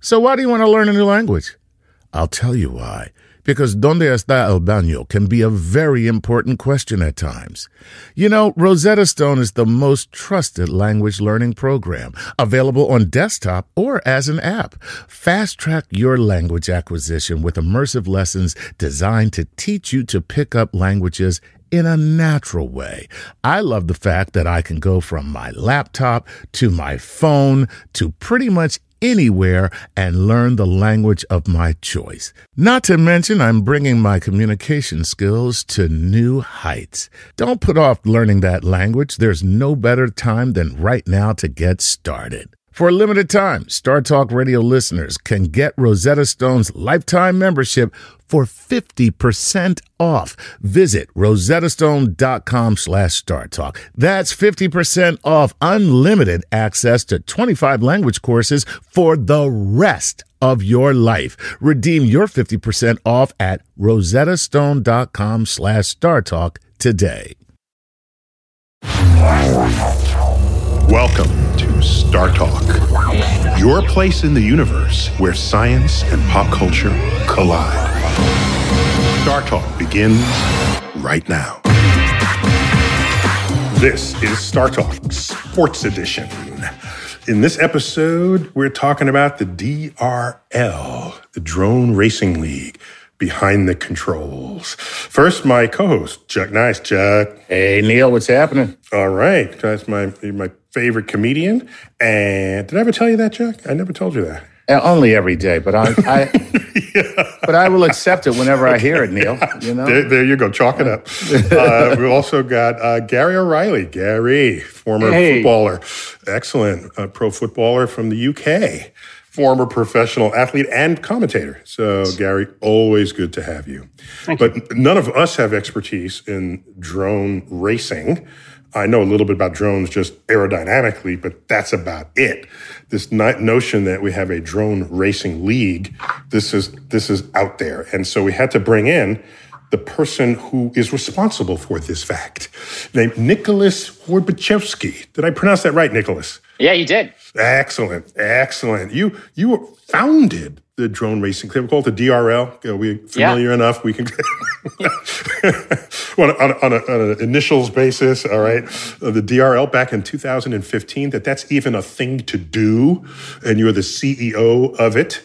So why do you want to learn a new language? I'll tell you why. Because ¿Dónde está el baño? Can be a very important question at times. You know, Rosetta Stone is the most trusted language learning program, available on desktop or as an app. Fast-track your language acquisition with immersive lessons designed to teach you to pick up languages in a natural way. I love the fact that I can go from my laptop to my phone to pretty much anywhere and learn the language of my choice. Not to mention, I'm bringing my communication skills to new heights. Don't put off learning that language. There's no better time than right now to get started. For a limited time, Star Talk Radio listeners can get Rosetta Stone's lifetime membership for 50% off. Visit rosettastone.com/StarTalk. That's 50% off unlimited access to 25 language courses for the rest of your life. Redeem your 50% off at rosettastone.com/StarTalk today. Welcome to Star Talk, your place in the universe where science and pop culture collide. Star Talk begins right now. This is Star Talk Sports Edition. In this episode, we're talking about the DRL, the Drone Racing League, behind the controls. First, my co-host, Chuck Nice. Chuck. Hey, Neil, what's happening? All right. That's my favorite comedian. And did I ever tell you that, Chuck? I never told you that. Only every day, but I but I will accept it whenever I hear it, Neil. You know, there you go, chalk it up. We also got Gary O'Reilly. Gary, former footballer, excellent pro footballer from the UK, former professional athlete and commentator. So, Gary, always good to have you. Thank you. None of us have expertise in drone racing. I know a little bit about drones just aerodynamically, but that's about it. This notion that we have a drone racing league, this is out there. And so we had to bring in the person who is responsible for this fact, named Nicholas Worbachevsky. Did I pronounce that right, Nicholas? Yeah, you did. Excellent. You founded the drone racing club. We call it the DRL. We're familiar enough. We can on an initials basis. All right, the DRL back in 2015. That's even a thing to do, and you're the CEO of it.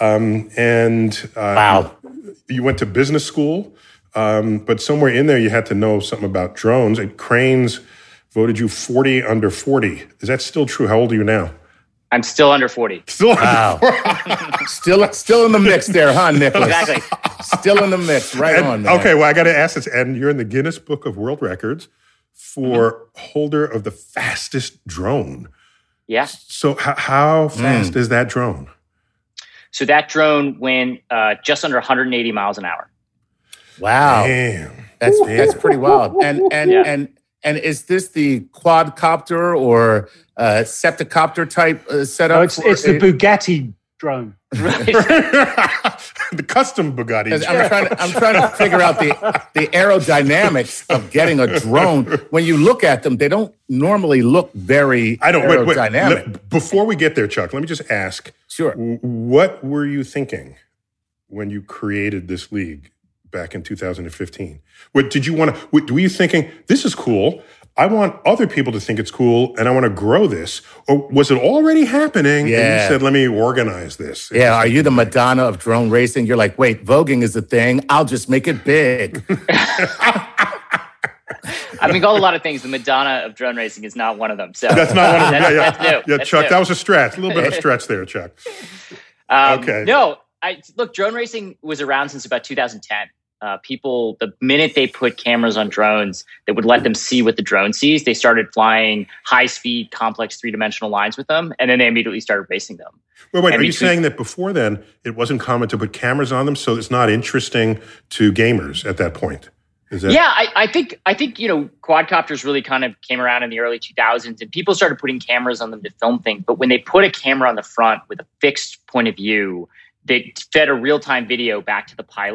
Wow. You went to business school, but somewhere in there you had to know something about drones. And Cranes voted you 40 under 40. Is that still true? How old are you now? I'm still under 40. Wow. still in the mix there, huh, Nicholas? Exactly. Still in the mix. Right on, man. Okay, well, I got to ask this. And you're in the Guinness Book of World Records for holder of the fastest drone. Yeah. So how fast is that drone? So that drone went just under 180 miles an hour. Wow. Damn. That's pretty wild. And is this the quadcopter or septicopter type setup? No, it's the Bugatti drone. Right. The custom Bugatti. I'm trying to figure out the aerodynamics of getting a drone. When you look at them, they don't normally look very aerodynamic. Wait. Before we get there, Chuck, let me just ask. Sure. What were you thinking when you created this league back in 2015? Were you thinking, this is cool, I want other people to think it's cool, and I want to grow this? Or was it already happening, and you said, let me organize this? Yeah, are you the Madonna of drone racing? You're like, wait, voguing is a thing. I'll just make it big. I mean, called a lot of things. The Madonna of drone racing is not one of them. So that's not one of them. That's new. Yeah, That's Chuck, new. that was a stretch. A little bit of a stretch there, Chuck. Okay. No, look, drone racing was around since about 2010. People, the minute they put cameras on drones that would let them see what the drone sees, they started flying high-speed, complex three-dimensional lines with them, and then they immediately started racing them. Wait, are you saying that before then, it wasn't common to put cameras on them, so it's not interesting to gamers at that point? Yeah, I think quadcopters really kind of came around in the early 2000s, and people started putting cameras on them to film things. But when they put a camera on the front with a fixed point of view that fed a real-time video back to the pilot,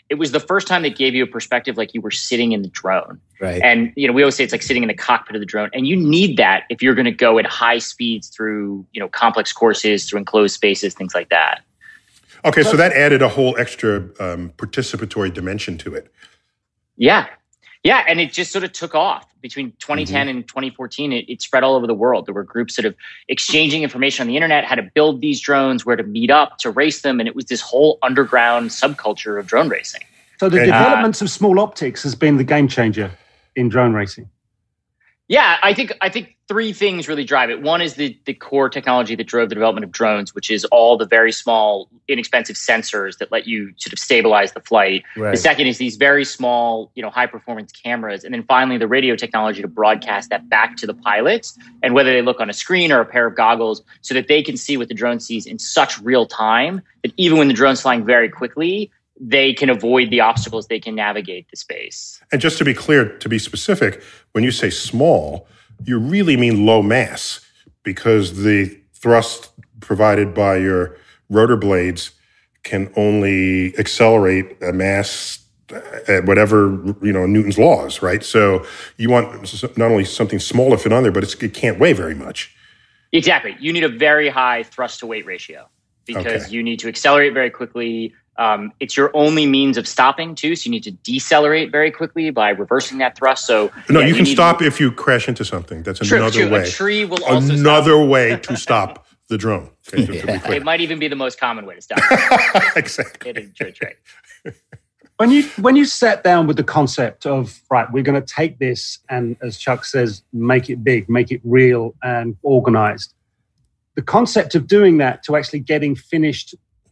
it was the first time that gave you a perspective like you were sitting in the drone. Right. And, we always say it's like sitting in the cockpit of the drone. And you need that if you're going to go at high speeds through, complex courses, through enclosed spaces, things like that. Okay, so that added a whole extra participatory dimension to it. Yeah. Yeah, and it just sort of took off. Between 2010 and 2014, it spread all over the world. There were groups sort of exchanging information on the internet, how to build these drones, where to meet up, to race them. And it was this whole underground subculture of drone racing. So the developments of small optics has been the game changer in drone racing. Yeah, I think three things really drive it. One is the core technology that drove the development of drones, which is all the very small, inexpensive sensors that let you sort of stabilize the flight. Right. The second is these very small, high performance cameras. And then finally, the radio technology to broadcast that back to the pilots, and whether they look on a screen or a pair of goggles, so that they can see what the drone sees in such real time that even when the drone's flying very quickly, they can avoid the obstacles, they can navigate the space. And just to be clear, to be specific, when you say small, you really mean low mass, because the thrust provided by your rotor blades can only accelerate a mass at whatever, Newton's laws, right? So you want not only something small to fit on there, but it can't weigh very much. Exactly. You need a very high thrust to weight ratio because you need to accelerate very quickly. It's your only means of stopping too, so you need to decelerate very quickly by reversing that thrust. So you can stop if you crash into something. That's another way. A tree will also another way to stop the drone. Okay, it might even be the most common way to stop. Exactly. Hitting a tree. When you sat down with the concept of, right, we're going to take this and, as Chuck says, make it big, make it real and organized. The concept of doing that to actually getting finished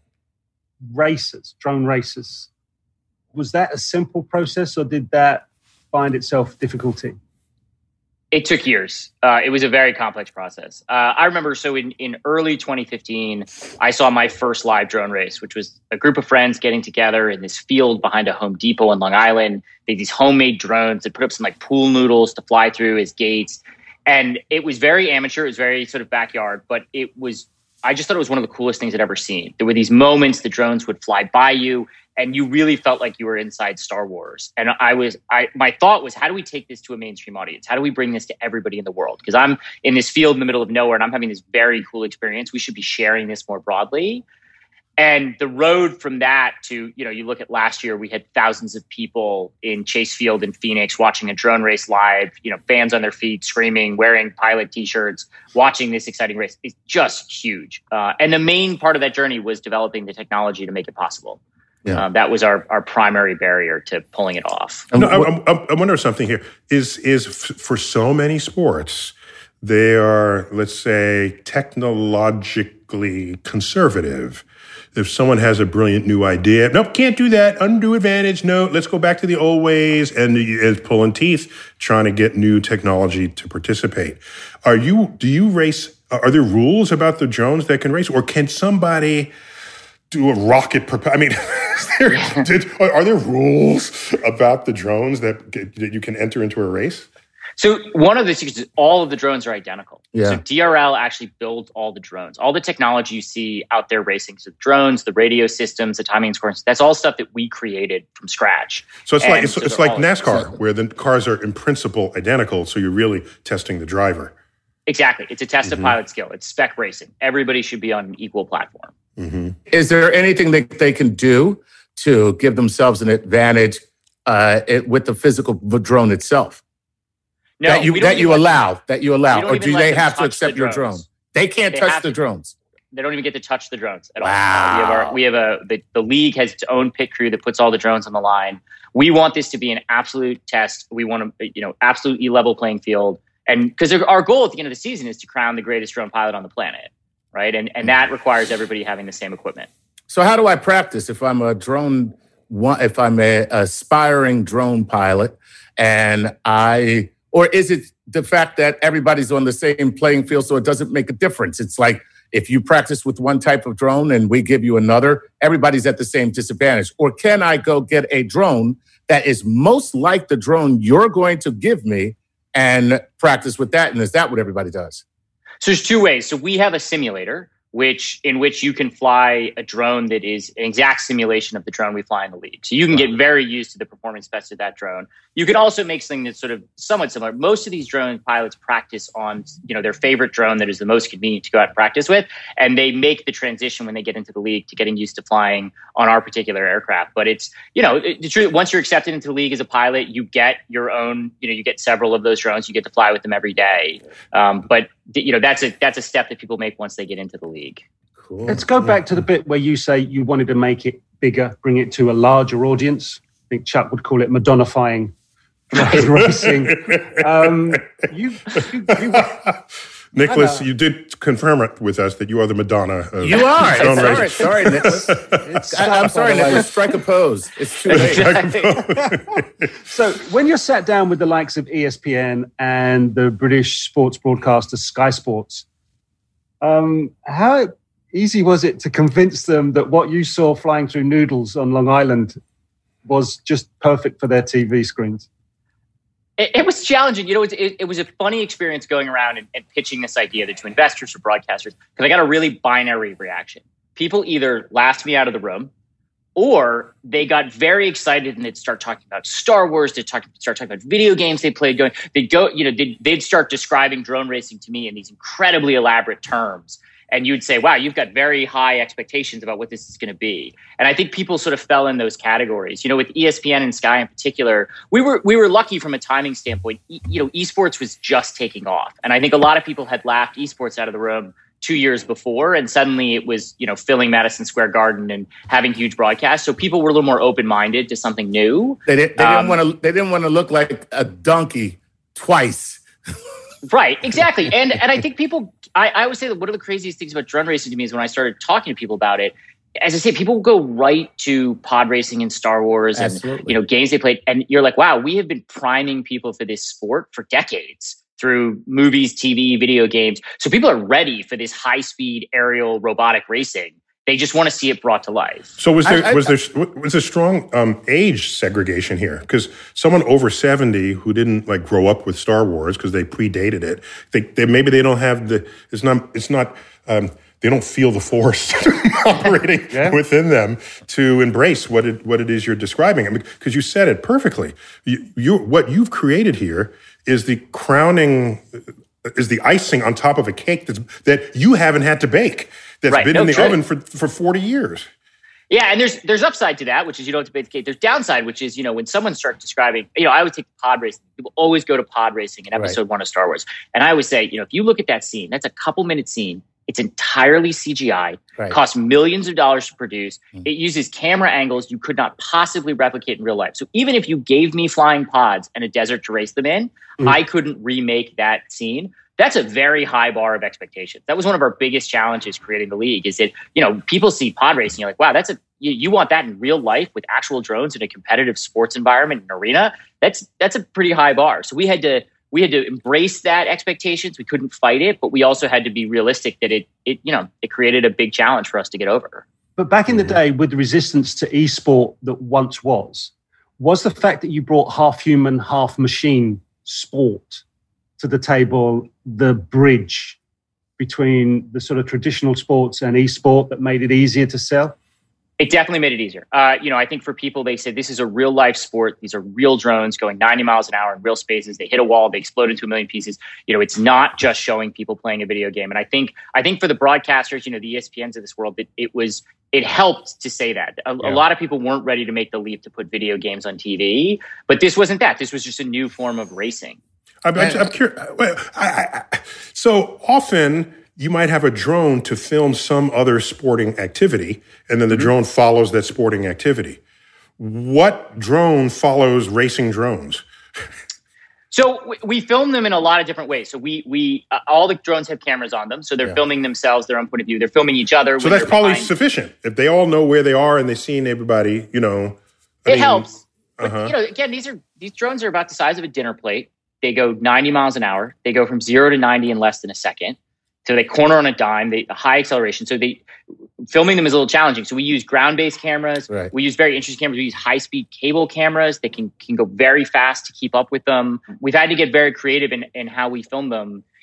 drone races, was that a simple process or did that find itself difficulty? It took years. It was a very complex process. I remember, so in early 2015, I saw my first live drone race, which was a group of friends getting together in this field behind a Home Depot in Long Island. They had these homemade drones that put up some like pool noodles to fly through as gates. And it was very amateur. It was very sort of backyard, but I just thought it was one of the coolest things I'd ever seen. There were these moments the drones would fly by you and you really felt like you were inside Star Wars. And my thought was, how do we take this to a mainstream audience? How do we bring this to everybody in the world? Because I'm in this field in the middle of nowhere and I'm having this very cool experience. We should be sharing this more broadly. And the road from that to, you look at last year, we had thousands of people in Chase Field in Phoenix watching a drone race live, fans on their feet, screaming, wearing pilot t-shirts, watching this exciting race. It's just huge. And the main part of that journey was developing the technology to make it possible. Yeah. That was our primary barrier to pulling it off. I wonder something here. Is for so many sports, they are, let's say, technologically conservative. If someone has a brilliant new idea, nope, can't do that, undue advantage, no, let's go back to the old ways, and is pulling teeth trying to get new technology to participate. Do you race, are there rules about the drones that can race, or can somebody do a rocket are there rules about the drones that you can enter into a race? So one of the secrets is all of the drones are identical. Yeah. So DRL actually builds all the drones. All the technology you see out there racing, so the drones, the radio systems, the timing and scoring, that's all stuff that we created from scratch. So it's like NASCAR, where the cars are in principle identical, so you're really testing the driver. Exactly. It's a test of pilot skill. It's spec racing. Everybody should be on an equal platform. Mm-hmm. Is there anything that they can do to give themselves an advantage with the physical drone itself? No, that you allow, or do they have to accept your drone? They can't touch the drones. They don't even get to touch the drones at all. Wow. The league has its own pit crew that puts all the drones on the line. We want this to be an absolute test. We want absolute level playing field, and because our goal at the end of the season is to crown the greatest drone pilot on the planet, right? And that requires everybody having the same equipment. So how do I practice if I'm if I'm an aspiring drone pilot, or is it the fact that everybody's on the same playing field, so it doesn't make a difference? It's like if you practice with one type of drone and we give you another, everybody's at the same disadvantage. Or can I go get a drone that is most like the drone you're going to give me and practice with that? And is that what everybody does? So there's two ways. So we have a simulator in which you can fly a drone that is an exact simulation of the drone we fly in the league. So you can get very used to the performance specs of that drone. You can also make something that's sort of somewhat similar. Most of these drone pilots practice on, their favorite drone that is the most convenient to go out and practice with, and they make the transition when they get into the league to getting used to flying on our particular aircraft. But it's, the truth, once you're accepted into the league as a pilot, you get your own, you get several of those drones. You get to fly with them every day. But that's a step that people make once they get into the league. Cool. Let's go back to the bit where you say you wanted to make it bigger, bring it to a larger audience. I think Chuck would call it Madonnifying racing. Nicholas, you did confirm it with us that you are the Madonna of You are. drone racing. Sorry, Nicholas. I'm sorry, Nicholas. Strike a pose. It's too late. So when you're sat down with the likes of ESPN and the British sports broadcaster Sky Sports, how easy was it to convince them that what you saw flying through Noodles on Long Island was just perfect for their TV screens? It was challenging. It was a funny experience going around and pitching this idea to investors or broadcasters, because I got a really binary reaction. People either laughed me out of the room, or they got very excited and they'd start talking about Star Wars. They'd start talking about video games they played. They'd start describing drone racing to me in these incredibly elaborate terms. And you'd say, wow, you've got very high expectations about what this is going to be. And I think people sort of fell in those categories. With ESPN and Sky in particular, we were lucky from a timing standpoint. Esports was just taking off. And I think a lot of people had laughed esports out of the room 2 years before. And suddenly it was, filling Madison Square Garden and having huge broadcasts. So people were a little more open-minded to something new. They didn't want to look like a donkey twice. Right, exactly. And I think people, I would say that one of the craziest things about drone racing to me is when I started talking to people about it, as I say, people will go right to pod racing and Star Wars and games they played. And you're like, wow, we have been priming people for this sport for decades through movies, TV, video games. So people are ready for this high-speed aerial robotic racing. They just want to see it brought to life. So was there strong age segregation here? Because someone over 70 who didn't grow up with Star Wars because they predated it, maybe they don't have they don't feel the force operating within them to embrace what it is you're describing. Because you said it perfectly. What you've created here is the crowning, is the icing on top of a cake that you haven't had to bake. That's been in the oven for 40 years. Yeah, and there's upside to that, which is you don't have to bake the cake. There's downside, which is, when someone starts describing, I would take pod racing. People always go to pod racing in episode 1 of Star Wars. And I always say, if you look at that scene, that's a couple-minute scene. It's entirely CGI, costs millions of dollars to produce. It uses camera angles you could not possibly replicate in real life. So even if you gave me flying pods and a desert to race them in, I couldn't remake that scene. That's a very high bar of expectations. That was one of our biggest challenges creating the league, is that, people see pod racing, you're like, wow, you want that in real life with actual drones in a competitive sports environment and arena. That's a pretty high bar. So we had to embrace that expectations. We couldn't fight it, but we also had to be realistic that it created a big challenge for us to get over. But back in the day, with the resistance to esport that once was the fact that you brought half human, half machine sport to the table, the bridge between the sort of traditional sports and esport that made it easier to sell? It definitely made it easier. I think for people, they say this is a real life sport. These are real drones going 90 miles an hour in real spaces. They hit a wall, they explode into a million pieces. It's not just showing people playing a video game. And I think for the broadcasters, the ESPNs of this world, it helped to say that. A lot of people weren't ready to make the leap to put video games on TV, but this wasn't that. This was just a new form of racing. I'm curious. So often you might have a drone to film some other sporting activity, and then the drone follows that sporting activity. What drone follows racing drones? So we film them in a lot of different ways. So we all the drones have cameras on them, so they're filming themselves, their own point of view. They're filming each other. So that's probably sufficient if they all know where they are and they've seen everybody. It helps. But, again, these drones are about the size of a dinner plate. They go 90 miles an hour. They go from 0 to 90 in less than a second. So they corner on a dime. They high acceleration. So filming them is a little challenging. So we use ground-based cameras. Right. We use very interesting cameras. We use high-speed cable cameras that can go very fast to keep up with them. We've had to get very creative in how we film them.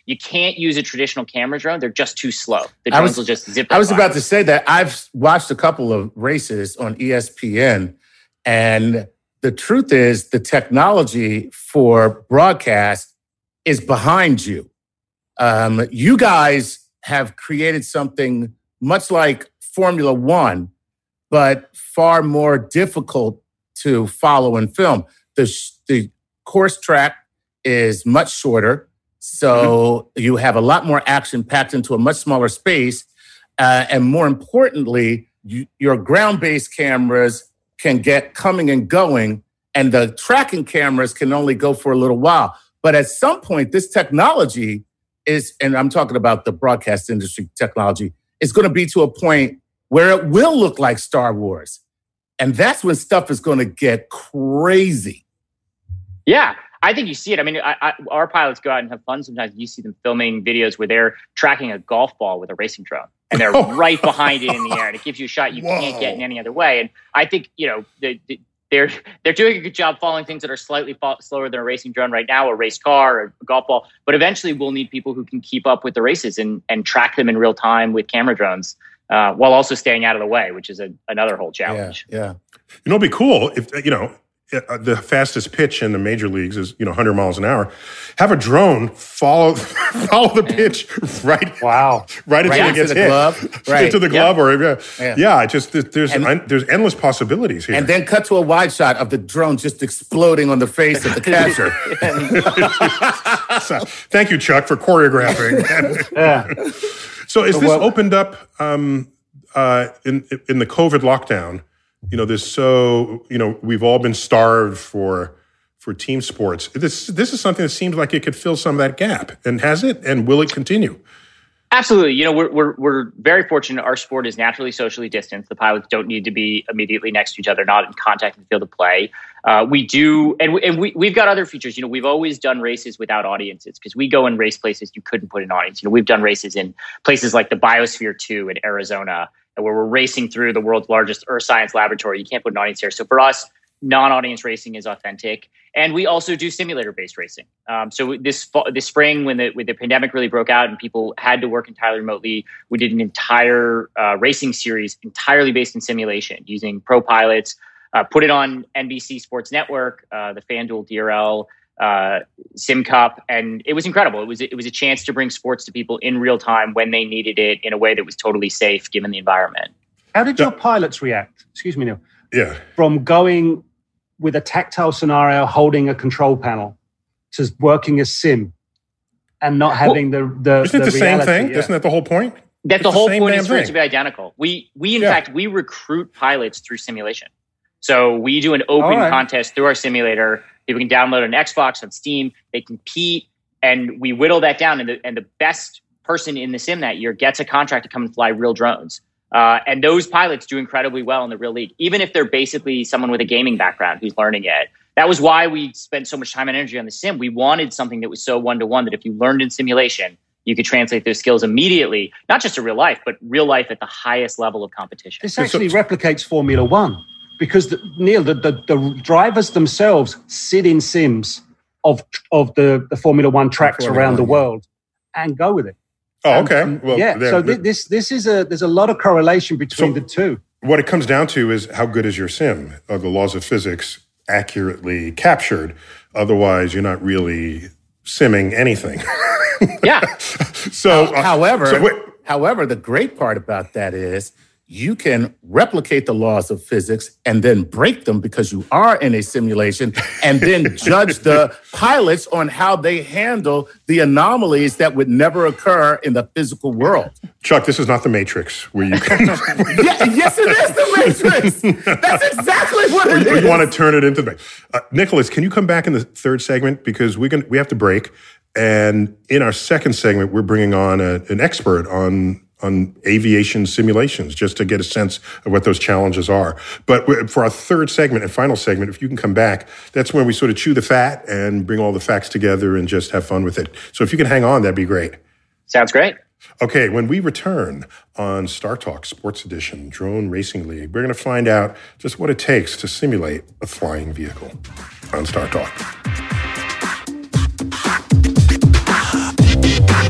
You can't use a traditional camera drone. They're just too slow. The drones will just zip. I was about to say that I've watched a couple of races on ESPN, and the truth is the technology for broadcast is behind you. You guys have created something much like Formula One, but far more difficult to follow and film. The course track is much shorter, so you have a lot more action packed into a much smaller space. And more importantly, your ground-based cameras can get coming and going, and the tracking cameras can only go for a little while. But at some point, this technology is, and I'm talking about the broadcast industry technology, is going to be to a point where it will look like Star Wars. And that's when stuff is going to get crazy. Yeah, I think you see it. I mean, our pilots go out and have fun sometimes. You see them filming videos where they're tracking a golf ball with a racing drone, and they're right behind it in the air, and it gives you a shot you can't get in any other way. And I think, they're doing a good job following things that are slightly slower than a racing drone right now, a race car or a golf ball. But eventually we'll need people who can keep up with the races and track them in real time with camera drones. While also staying out of the way, which is another whole challenge. Yeah. It'd be cool if, the fastest pitch in the major leagues is, 100 miles an hour. Have a drone follow the pitch right until it gets hit. Glove. Right. Into the glove there's endless possibilities here. And then cut to a wide shot of the drone just exploding on the face of the catcher. So, thank you, Chuck, for choreographing. So is this opened up in the COVID lockdown? We've all been starved for team sports. This is something that seems like it could fill some of that gap. And has it? And will it continue? Absolutely. We're very fortunate. Our sport is naturally socially distanced. The pilots don't need to be immediately next to each other, not in contact in the field of play. We do, and we've got other features. We've always done races without audiences because we go and race places you couldn't put an audience. We've done races in places like the Biosphere 2 in Arizona, where we're racing through the world's largest earth science laboratory. You can't put an audience here. So for us, non-audience racing is authentic. And we also do simulator-based racing. So this spring, when the pandemic really broke out and people had to work entirely remotely, we did an entire racing series entirely based in simulation using pro pilots, put it on NBC Sports Network, the FanDuel DRL Sim Cup, and it was incredible. It was a chance to bring sports to people in real time when they needed it in a way that was totally safe given the environment. How did your pilots react? Excuse me, Neil. Yeah. From going with a tactile scenario, holding a control panel, to working as sim and not having the isn't it the same reality, thing? Yeah. Isn't that the whole point? The whole point is for it to be identical. We in fact, we recruit pilots through simulation. So we do an open contest through our simulator. People can download an Xbox on Steam. They compete, and we whittle that down. And the best person in the sim that year gets a contract to come and fly real drones. And those pilots do incredibly well in the real league, even if they're basically someone with a gaming background who's learning it. That was why we spent so much time and energy on the sim. We wanted something that was so one-to-one that if you learned in simulation, you could translate those skills immediately, not just to real life, but real life at the highest level of competition. This actually replicates Formula One because, the drivers themselves sit in sims of the Formula One tracks around the world and go with it. Oh, okay. Well, so this is there's a lot of correlation between the two. What it comes down to is how good is your sim? Are the laws of physics accurately captured? Otherwise, you're not really simming anything. Yeah. However, the great part about that is you can replicate the laws of physics and then break them because you are in a simulation and then judge the pilots on how they handle the anomalies that would never occur in the physical world. Chuck, this is not the Matrix where you can... Yes, it is the Matrix. That's exactly what it is. We want to turn it into the... Nicholas, can you come back in the third segment? Because we have to break. And in our second segment, we're bringing on an expert on aviation simulations just to get a sense of what those challenges are. But for our third segment and final segment, if you can come back, that's when we sort of chew the fat and bring all the facts together and just have fun with it. So if you can hang on, that'd be great. Sounds great. Okay, when we return on Star Talk Sports Edition Drone Racing League, we're going to find out just what it takes to simulate a flying vehicle on Star Talk.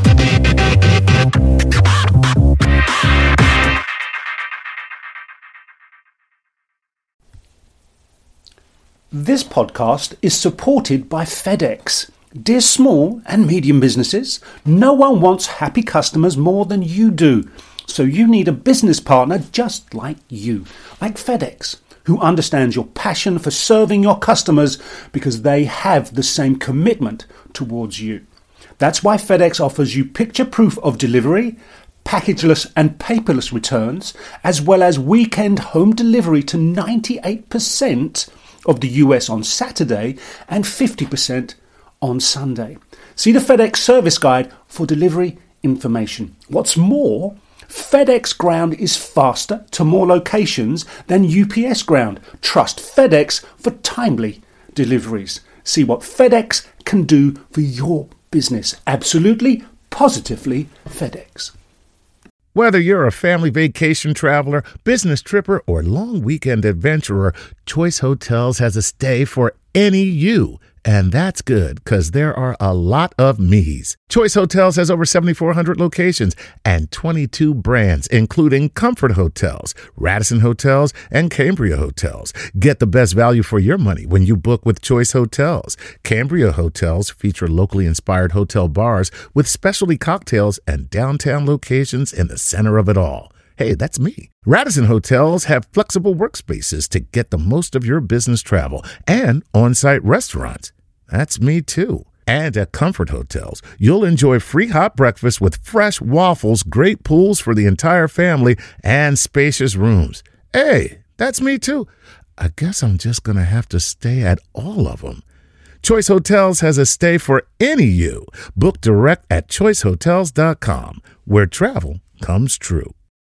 This podcast is supported by FedEx. Dear small and medium businesses, no one wants happy customers more than you do. So you need a business partner just like you, like FedEx, who understands your passion for serving your customers because they have the same commitment towards you. That's why FedEx offers you picture proof of delivery, packageless and paperless returns, as well as weekend home delivery to 98% of the US on Saturday and 50% on Sunday. See the FedEx service guide for delivery information. What's more, FedEx Ground is faster to more locations than UPS Ground. Trust FedEx for timely deliveries. See what FedEx can do for your business. Absolutely, positively FedEx. Whether you're a family vacation traveler, business tripper, or long weekend adventurer, Choice Hotels has a stay for any you. And that's good, because there are a lot of me's. Choice Hotels has over 7,400 locations and 22 brands, including Comfort Hotels, Radisson Hotels, and Cambria Hotels. Get the best value for your money when you book with Choice Hotels. Cambria Hotels feature locally inspired hotel bars with specialty cocktails and downtown locations in the center of it all. Hey, that's me. Radisson Hotels have flexible workspaces to get the most of your business travel and on-site restaurants. That's me too. And at Comfort Hotels, you'll enjoy free hot breakfast with fresh waffles, great pools for the entire family, and spacious rooms. Hey, that's me too. I guess I'm just going to have to stay at all of them. Choice Hotels has a stay for any you. Book direct at choicehotels.com, where travel comes true.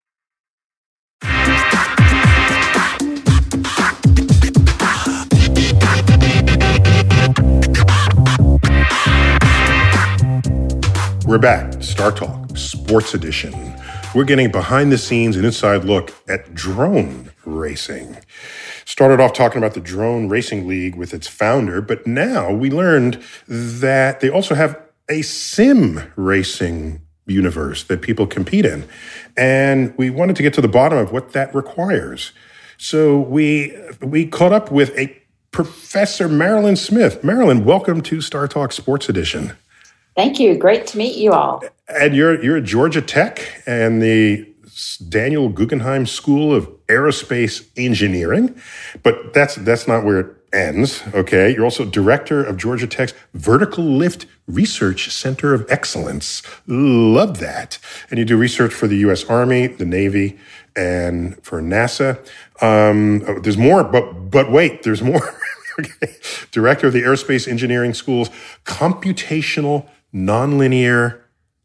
We're back. Star Talk, Sports Edition. We're getting behind the scenes and inside look at drone racing. Started off talking about the Drone Racing League with its founder, but now we learned that they also have a sim racing universe that people compete in. And we wanted to get to the bottom of what that requires. So we caught up with a Professor Marilyn Smith. Marilyn, welcome to Star Talk Sports Edition. Thank you. Great to meet you all. And you're at Georgia Tech and the Daniel Guggenheim School of Aerospace Engineering, but that's not where it ends. Okay, you're also director of Georgia Tech's Vertical Lift Research Center of Excellence. Love that. And you do research for the U.S. Army, the Navy, and for NASA. There's more, but wait, there's more. Okay. Director of the Aerospace Engineering School's Computational Nonlinear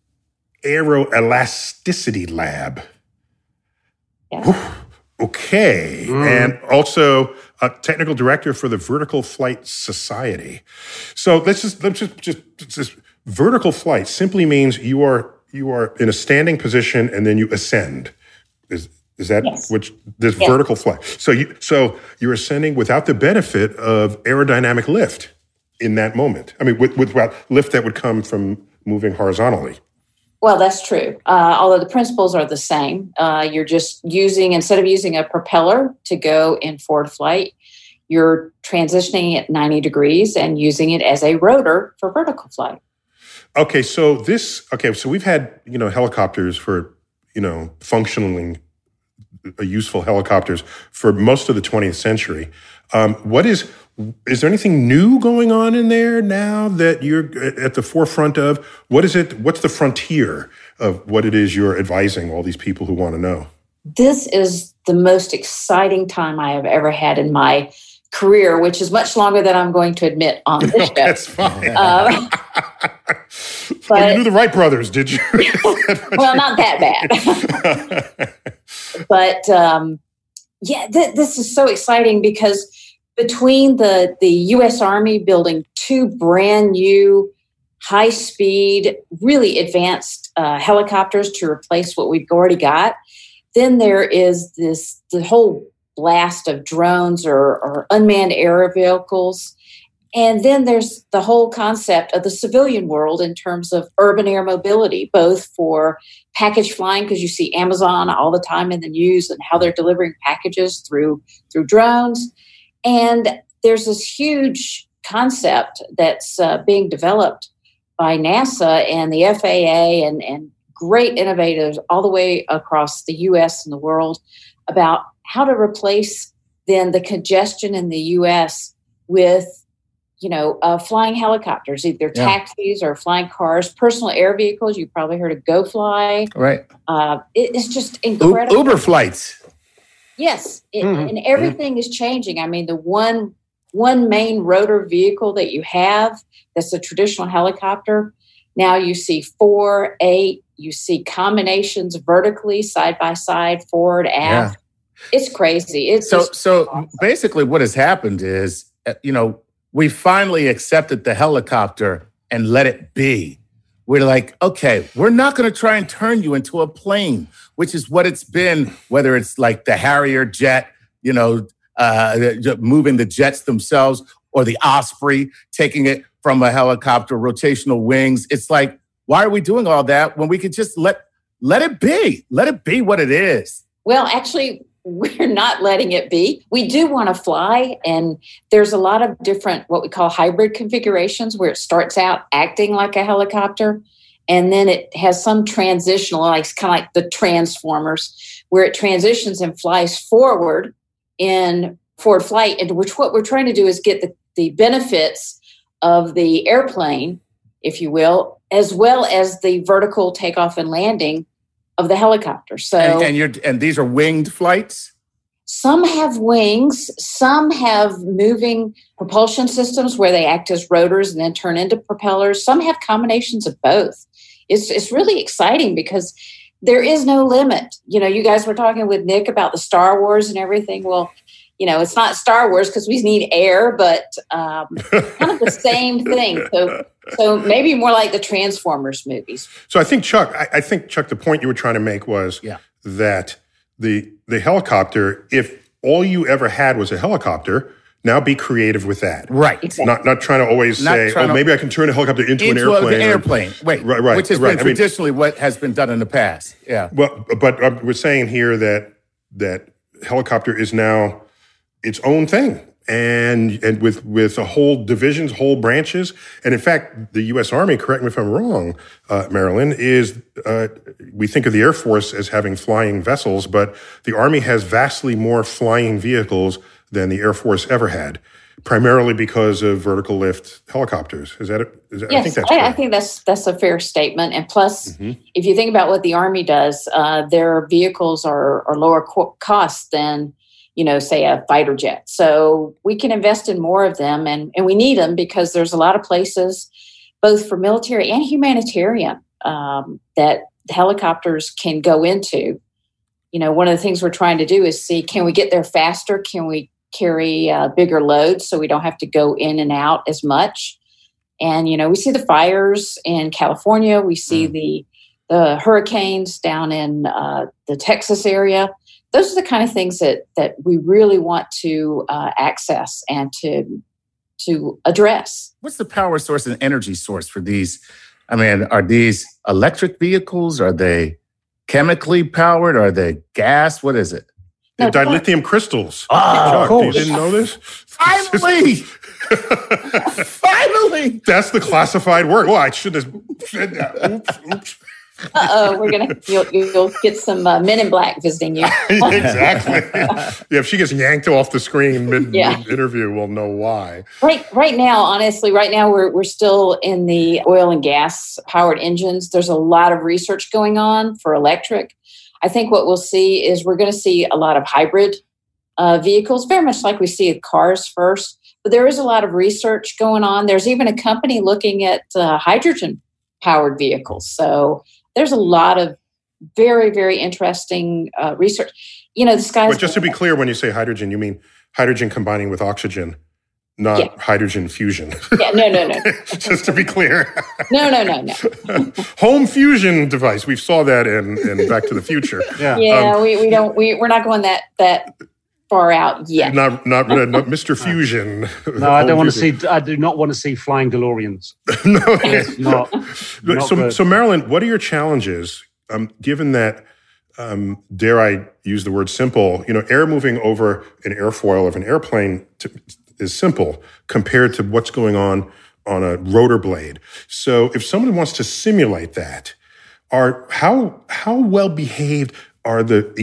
Aeroelasticity Lab. Yeah. Okay. And also a technical director for the Vertical Flight Society. So let's just vertical flight simply means you are in a standing position and then you ascend. Is that which this vertical flight? So you're ascending without the benefit of aerodynamic lift in that moment. I mean, without lift that would come from moving horizontally. Well, that's true. Although the principles are the same. You're just instead of using a propeller to go in forward flight, you're transitioning at 90 degrees and using it as a rotor for vertical flight. Okay, so we've had, helicopters for, functioning useful helicopters for most of the 20th century. Is there anything new going on in there now that you're at the forefront of? What's the frontier of what it is you're advising all these people who want to know? This is the most exciting time I have ever had in my career, which is much longer than I'm going to admit on this show. That's fine. But you knew the Wright brothers, did you? Well, not that bad. But this is so exciting because between the U.S. Army building two brand new, high-speed, really advanced helicopters to replace what we've already got, then there is the whole blast of drones or unmanned air vehicles. And then there's the whole concept of the civilian world in terms of urban air mobility, both for package flying, because you see Amazon all the time in the news and how they're delivering packages through drones. And there's this huge concept that's being developed by NASA and the FAA and great innovators all the way across the U.S. and the world about how to replace then the congestion in the U.S. with, flying helicopters, either taxis or flying cars, personal air vehicles. You probably heard of GoFly. Right. It's just incredible. Uber flights. Yes. And everything is changing. I mean, the one main rotor vehicle that you have that's a traditional helicopter, now you see 4, 8, you see combinations vertically, side by side, forward, aft. Yeah. It's crazy. So awesome. Basically what has happened is, we finally accepted the helicopter and let it be. We're like, okay, we're not going to try and turn you into a plane, which is what it's been, whether it's like the Harrier jet, moving the jets themselves, or the Osprey, taking it from a helicopter, rotational wings. It's like, why are we doing all that when we could just let it be? Let it be what it is. Well, actually, we're not letting it be. We do want to fly, and there's a lot of different what we call hybrid configurations where it starts out acting like a helicopter, and then it has some transitional, like kind of like the Transformers, where it transitions and flies forward in forward flight, into which what we're trying to do is get the benefits of the airplane, if you will, as well as the vertical takeoff and landing of the helicopter. So, and these are winged flights? Some have wings. Some have moving propulsion systems where they act as rotors and then turn into propellers. Some have combinations of both. It's really exciting because there is no limit. You guys were talking with Nick about the Star Wars and everything. Well, it's not Star Wars because we need air, but kind of the same thing. So maybe more like the Transformers movies. So I think, Chuck, the point you were trying to make was that the helicopter, if all you ever had was a helicopter, now be creative with that. Right. Exactly. Not trying to always say, maybe I can turn a helicopter into an airplane. An airplane. Right. Which has been traditionally what has been done in the past. Yeah. But we're saying here that helicopter is now its own thing, and with a whole divisions, whole branches, and in fact, the U.S. Army, correct me if I'm wrong, Marilyn, is we think of the Air Force as having flying vessels, but the Army has vastly more flying vehicles than the Air Force ever had, primarily because of vertical lift helicopters. Is that it? Yes, I think that's a fair statement. And plus, if you think about what the Army does, their vehicles are lower cost than say a fighter jet. So we can invest in more of them, and we need them because there's a lot of places, both for military and humanitarian, that helicopters can go into. One of the things we're trying to do is see, can we get there faster? Can we carry bigger loads so we don't have to go in and out as much? And, we see the fires in California. We see the hurricanes down in the Texas area. Those are the kind of things that we really want to access and to address. What's the power source and energy source for these? I mean, are these electric vehicles? Are they chemically powered? Are they gas? What is it? They're dilithium crystals. Oh, Chuck, you didn't know this? Finally! Finally! That's the classified word. Well, I should have said that. Oops. You'll get some Men in Black visiting you. Exactly. If she gets yanked off the screen mid-interview, we'll know why. Right now, we're still in the oil and gas powered engines. There's a lot of research going on for electric. I think what we'll see is we're going to see a lot of hybrid vehicles, very much like we see cars first. But there is a lot of research going on. There's even a company looking at hydrogen powered vehicles. So there's a lot of very, very interesting research. This guy's... But just to be clear, when you say hydrogen, you mean hydrogen combining with oxygen, not hydrogen fusion. Yeah, no. Just to be clear. No. Home fusion device. We saw that in Back to the Future. We're not going that far out yet. Not Mr. Fusion. No, I don't want to see. I do not want to see flying DeLoreans. No, it's not so Marilyn, what are your challenges? Given that, dare I use the word simple? Air moving over an airfoil of an airplane is simple compared to what's going on a rotor blade. So if someone wants to simulate that, how well behaved are the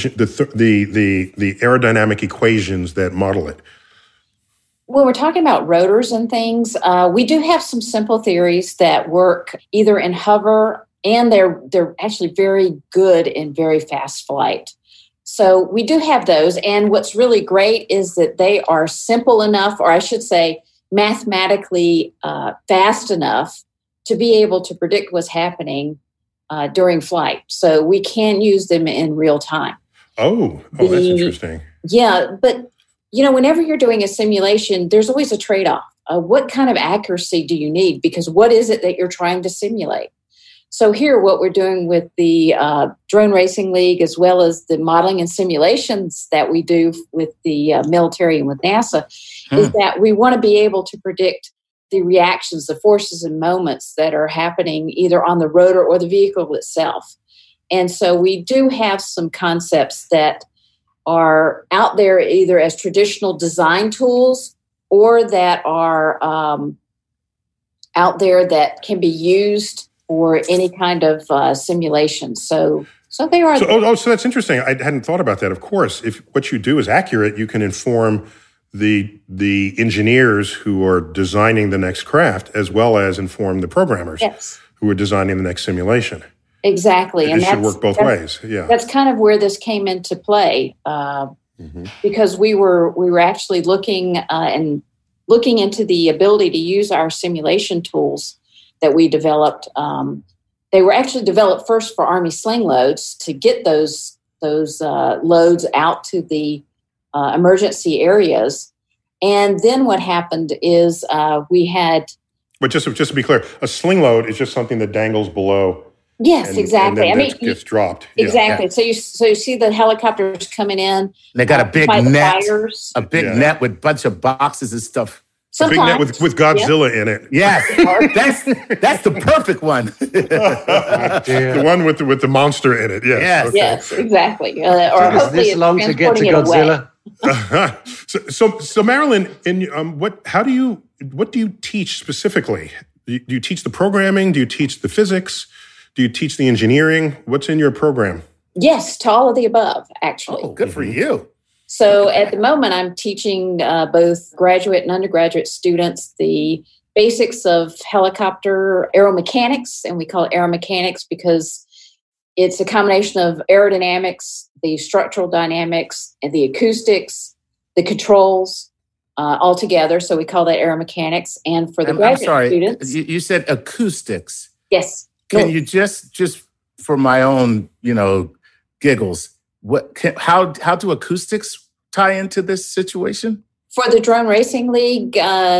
aerodynamic equations that model it? When we're talking about rotors and things, we do have some simple theories that work either in hover, and they're actually very good in very fast flight. So we do have those. And what's really great is that they are simple enough, or I should say mathematically fast enough to be able to predict what's happening during flight. So we can use them in real time. Oh, that's interesting. Yeah, but whenever you're doing a simulation, there's always a trade-off. What kind of accuracy do you need? Because what is it that you're trying to simulate? So here, what we're doing with the Drone Racing League, as well as the modeling and simulations that we do with the military and with NASA, is that we want to be able to predict the reactions, the forces and moments that are happening either on the rotor or the vehicle itself. And so we do have some concepts that are out there either as traditional design tools or that are out there that can be used for any kind of simulation. So they are. So that's interesting. I hadn't thought about that. Of course, if what you do is accurate, you can inform the engineers who are designing the next craft, as well as inform the programmers who are designing the next simulation. Exactly, and it should work both ways. Yeah, that's kind of where this came into play, because we were actually looking into the ability to use our simulation tools that we developed. They were actually developed first for Army sling loads to get those loads out to the emergency areas, and then what happened is we had. But just to be clear, a sling load is just something that dangles below. Yes, exactly. And then gets dropped. Exactly. Yeah. So you see the helicopters coming in. They got a big net, net with a bunch of boxes and stuff. Sometimes. A big net with Godzilla in it. Yeah, that's the perfect one. The one with the monster in it. Yes. Okay. Yes, exactly. Or hopefully this long to get to Godzilla. So Marilyn, what do you teach specifically? Do you teach the programming? Do you teach the physics? Do you teach the engineering? What's in your program? Yes, to all of the above, actually. Oh, good for you. So at the moment, I'm teaching both graduate and undergraduate students the basics of helicopter aeromechanics, and we call it aeromechanics because it's a combination of aerodynamics, the structural dynamics, and the acoustics, the controls, all together. So we call that aeromechanics. And for the graduate students... You said acoustics. Yes. Can you just for my own, giggles, how do acoustics tie into this situation? For the Drone Racing League,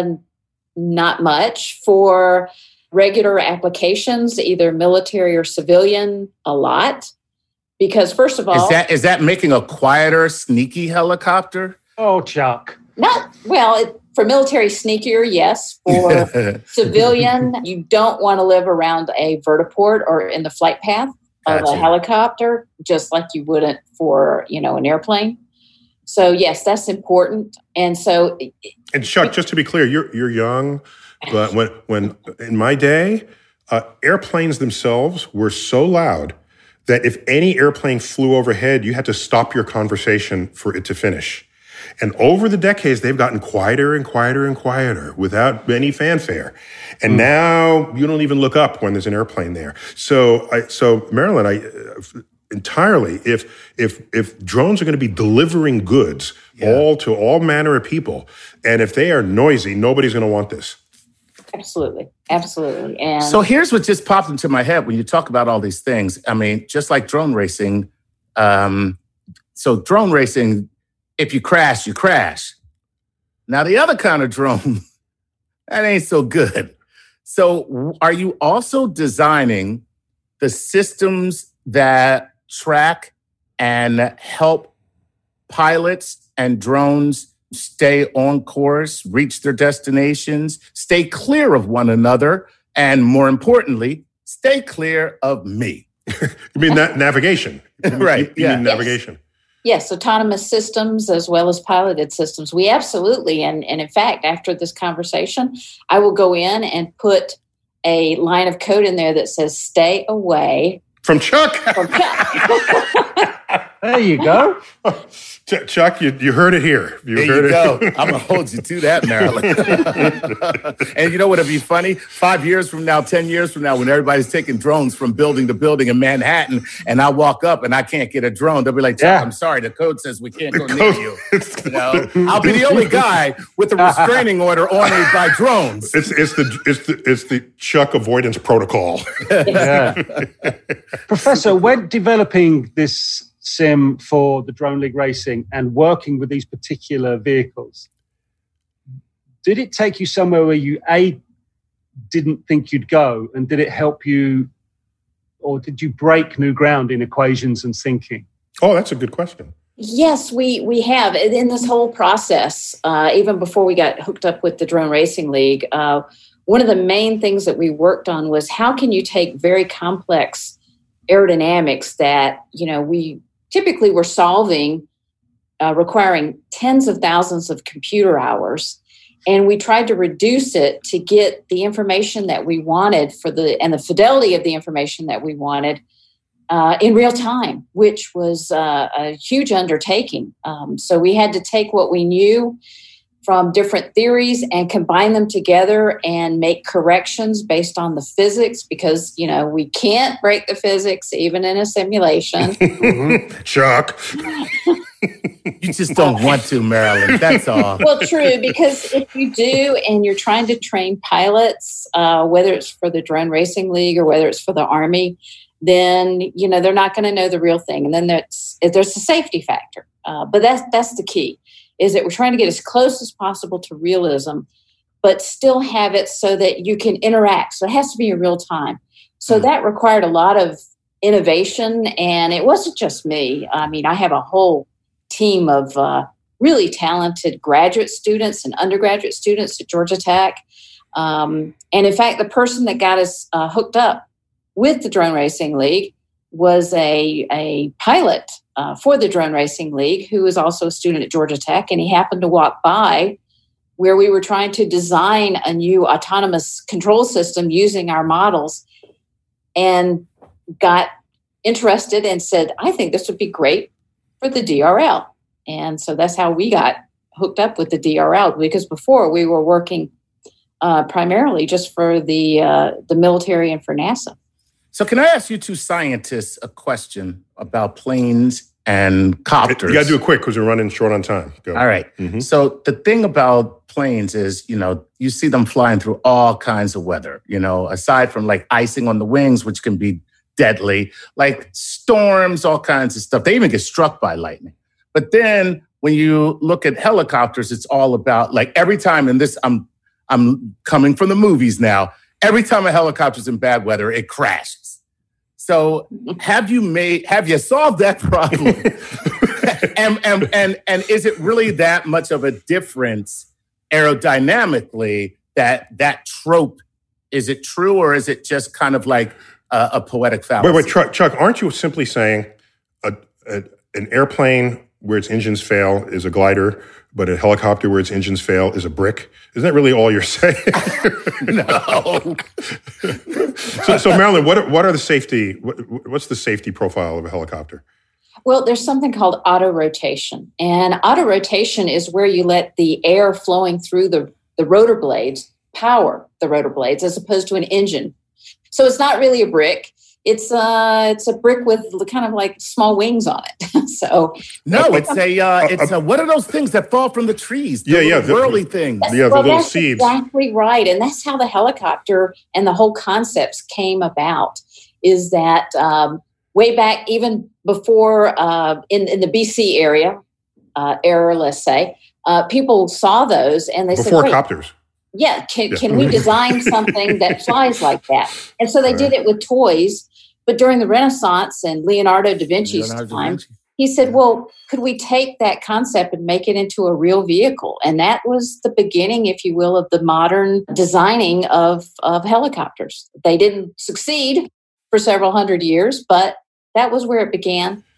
not much. For regular applications, either military or civilian, a lot. Because first of all, is that making a quieter, sneaky helicopter? Oh, Chuck. For military, sneakier, yes. For civilian, you don't want to live around a vertiport or in the flight path of a helicopter, just like you wouldn't for, an airplane. So, yes, that's important. And so... And Chuck, just to be clear, you're young, but when in my day, airplanes themselves were so loud that if any airplane flew overhead, you had to stop your conversation for it to finish. And over the decades, they've gotten quieter and quieter and quieter without any fanfare. And now you don't even look up when there's an airplane there. So Marilyn, entirely, if drones are going to be delivering goods to all manner of people, and if they are noisy, nobody's going to want this. Absolutely. And so here's what just popped into my head when you talk about all these things. I mean, just like drone racing. So drone racing, if you crash, you crash. Now, the other kind of drone, that ain't so good. So are you also designing the systems that track and help pilots and drones stay on course, reach their destinations, stay clear of one another, and more importantly, stay clear of me? You mean navigation? Right. You mean navigation? Yes, autonomous systems as well as piloted systems. We absolutely, and in fact, after this conversation, I will go in and put a line of code in there that says, stay away from Chuck. From Chuck. There you go. Chuck, you heard it here. There you go. I'm going to hold you to that, Marilyn. And you know what would be funny? 5 years from now, 10 years from now, when everybody's taking drones from building to building in Manhattan, and I walk up and I can't get a drone, they'll be like, Chuck, I'm sorry, the code says we can't go near you. I'll be the only guy with a restraining order on me by drones. It's the Chuck avoidance protocol. Professor, when developing this sim for the Drone League Racing and working with these particular vehicles, did it take you somewhere where you didn't think you'd go, and did it help you, or did you break new ground in equations and thinking? Oh, that's a good question. Yes, we have. In this whole process, even before we got hooked up with the Drone Racing League, one of the main things that we worked on was how can you take very complex aerodynamics that, we typically were solving, requiring tens of thousands of computer hours. And we tried to reduce it to get the information that we wanted and the fidelity of the information that we wanted in real time, which was a huge undertaking. So we had to take what we knew from different theories and combine them together and make corrections based on the physics, because, we can't break the physics even in a simulation. Chuck. You just don't want to, Marilyn. That's all. Well, true, because if you do and you're trying to train pilots, whether it's for the Drone Racing League or whether it's for the Army, then, they're not going to know the real thing. And then there's a safety factor. But that's the key, is that we're trying to get as close as possible to realism, but still have it so that you can interact. So it has to be in real time. So that required a lot of innovation, and it wasn't just me. I mean, I have a whole team of really talented graduate students and undergraduate students at Georgia Tech. And in fact, the person that got us hooked up with the Drone Racing League was a pilot for the Drone Racing League, who was also a student at Georgia Tech, and he happened to walk by where we were trying to design a new autonomous control system using our models, and got interested and said, I think this would be great for the DRL. And so that's how we got hooked up with the DRL, because before we were working primarily just for the military and for NASA. So can I ask you two scientists a question about planes and copters? You got to do it quick because we're running short on time. Go. All right. Mm-hmm. So the thing about planes is, you see them flying through all kinds of weather, aside from like icing on the wings, which can be deadly, like storms, all kinds of stuff. They even get struck by lightning. But then when you look at helicopters, it's all about, like, every time, and this, I'm coming from the movies now, every time a helicopter's in bad weather, it crashes. So have you solved that problem? and is it really that much of a difference aerodynamically that trope? Is it true, or is it just kind of like a poetic fallacy? Wait, Chuck, aren't you simply saying an airplane where its engines fail is a glider, but a helicopter where its engines fail is a brick? Isn't that really all you're saying? No. So Marilyn, what are the safety? What's the safety profile of a helicopter? Well, there's something called auto-rotation. And auto-rotation is where you let the air flowing through the rotor blades power the rotor blades, as opposed to an engine. So it's not really a brick. It's a brick with kind of like small wings on it. So no, it's a what are those things that fall from the trees? The whirly things. Yeah, the little seeds. Exactly right, and that's how the helicopter and the whole concepts came about. Is that way back, even before in the BC era, let's say, people saw those and they before said, copters. Yeah, can we design something that flies like that? And so they did it with toys. But during the Renaissance and Leonardo da Vinci's time, he said, well, could we take that concept and make it into a real vehicle? And that was the beginning, if you will, of the modern designing of helicopters. They didn't succeed for several hundred years, but that was where it began.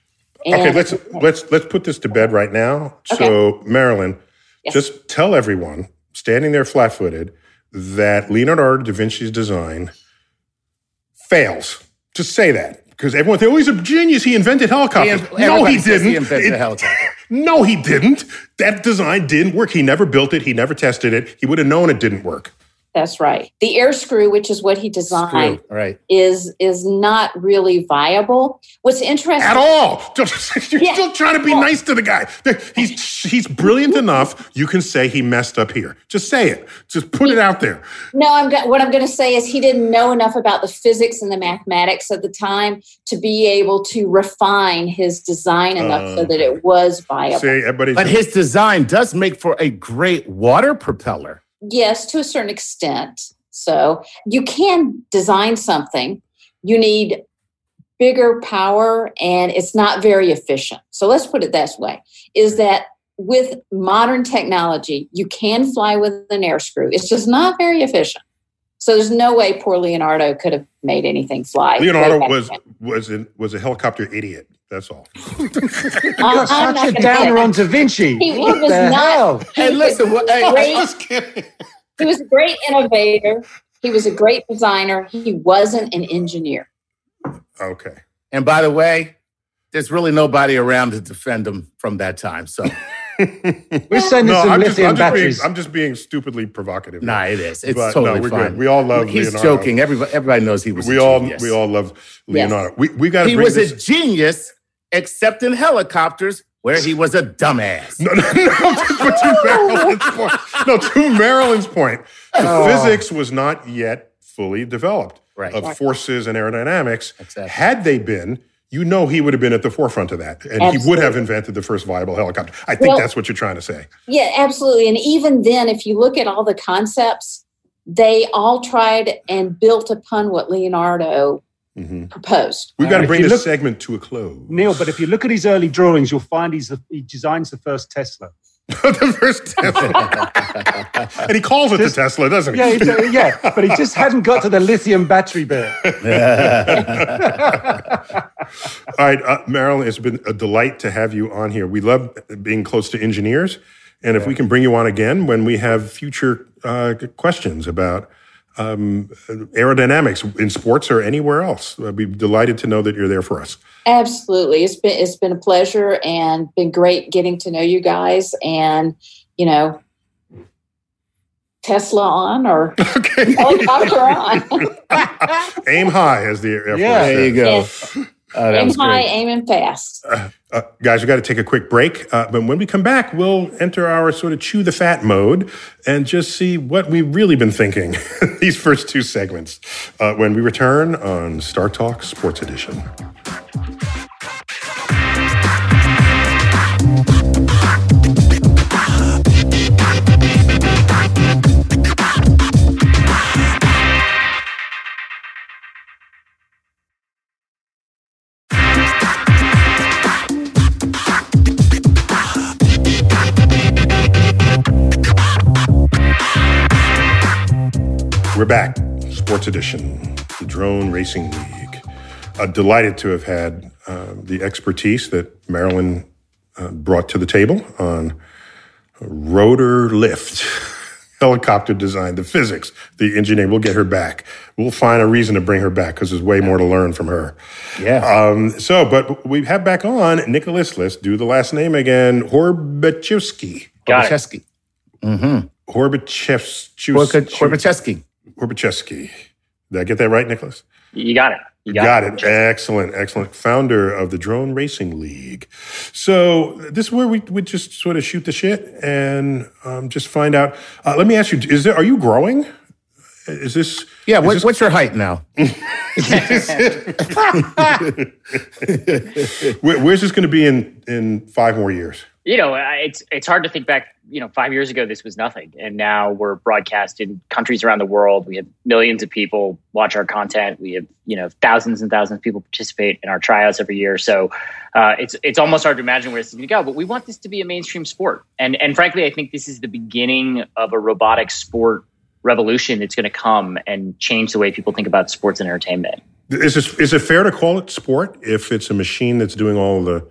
Okay, let's put this to bed right now. Okay. So, Marilyn, Yes. just tell everyone standing there flat-footed that Leonardo da Vinci's design fails. Just say that, because everyone thinks, he's a genius. He invented helicopters. No, he didn't. He invented a helicopter. No, he didn't. That design didn't work. He never built it. He never tested it. He would have known it didn't work. That's right. The air screw, which is what he designed, Right. is not really viable. What's interesting At all. You're still trying to be nice to the guy. He's brilliant enough. You can say he messed up here. Just say it. Just put it out there. No, what I'm going to say is he didn't know enough about the physics and the mathematics at the time to be able to refine his design enough so that it was viable. But his design does make for a great water propeller. Yes, to a certain extent. So you can design something. You need bigger power, and it's not very efficient. So let's put it this way, is that with modern technology, you can fly with an air screw. It's just not very efficient. So there's no way poor Leonardo could have made anything fly. Leonardo was a helicopter idiot. That's all. You're such a downer on Da Vinci. He was not. Hey, listen. I'm just kidding. He was a great innovator. He was a great designer. He wasn't an engineer. Okay. And by the way, there's really nobody around to defend him from that time. So we're sending some lithium batteries. I'm just being stupidly provocative. Nah, it is. It's But totally we're fine. Good. We all love He's Leonardo. joking. Everybody knows he was We a all genius. love Leonardo. We got to He bring was this. a genius, except in helicopters, where he was a dumbass. To Marilyn's point, the physics was not yet fully developed of forces and aerodynamics. Exactly. Had they been, he would have been at the forefront of that, and Absolutely. he would have invented the first viable helicopter. I think that's what you're trying to say. Yeah, absolutely. And even then, if you look at all the concepts, they all tried and built upon what Leonardo proposed. We've got to if bring you this look- segment to a close. Neil, but if you look at his early drawings, you'll find he designs the first Tesla. The first Tesla. And he calls it the Tesla, doesn't he? Yeah, but he just hadn't got to the lithium battery bit. All right, Marilyn, it's been a delight to have you on here. We love being close to engineers. And if we can bring you on again when we have future questions about aerodynamics in sports or anywhere else, I'd be delighted to know that you're there for us. Absolutely. It's been a pleasure and been great getting to know you guys, and, Tesla on or helicopter on. Aim high, as the Air Force There says. you go. Yes. Aim high, aiming fast. Guys, we've got to take a quick break. But when we come back, we'll enter our sort of chew the fat mode and just see what we've really been thinking these first two segments when we return on Star Talk Sports Edition. We're back, Sports Edition, the Drone Racing League. Delighted to have had the expertise that Marilyn brought to the table on rotor lift, helicopter design, the physics, the engineering. We'll get her back. We'll find a reason to bring her back because there's way more to learn from her. Yeah. But we have back on Nicholas. Let's do the last name again. Horbachevsky. Got it. Horbachevsky. Horbachevsky. Did I get that right, Nicholas? You got it. Got it. Excellent. Founder of the Drone Racing League. So this is where we would just sort of shoot the shit and just find out. Let me ask you: are you growing? Is this? Yeah. What's your height now? Where's this going to be in 5 more years? It's hard to think back. 5 years ago, this was nothing. And now we're broadcast in countries around the world. We have millions of people watch our content. We have, thousands and thousands of people participate in our tryouts every year. So it's almost hard to imagine where this is going to go. But we want this to be a mainstream sport. And frankly, I think this is the beginning of a robotic sport revolution that's going to come and change the way people think about sports and entertainment. Is it fair to call it sport if it's a machine that's doing all the